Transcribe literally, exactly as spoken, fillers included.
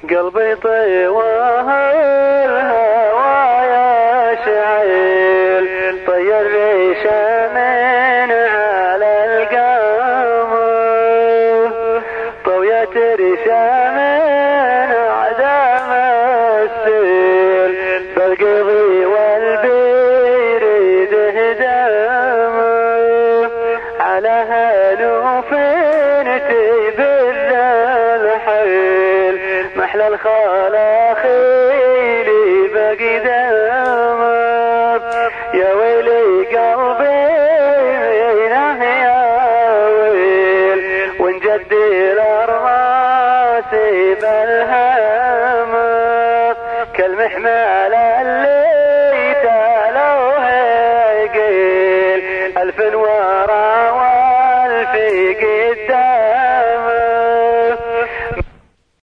قلبي طيوه الهوى يشعل طير ريشه من على القمر طويت ريشه من عدم السيل فالقضي والبير دهدمه على هالوفين تبل الحيل محلى الخلاخيلي بقدامه يا ويلي قلبي منه يا ويل ونجدي الارض بالهمه كالمحمل اللي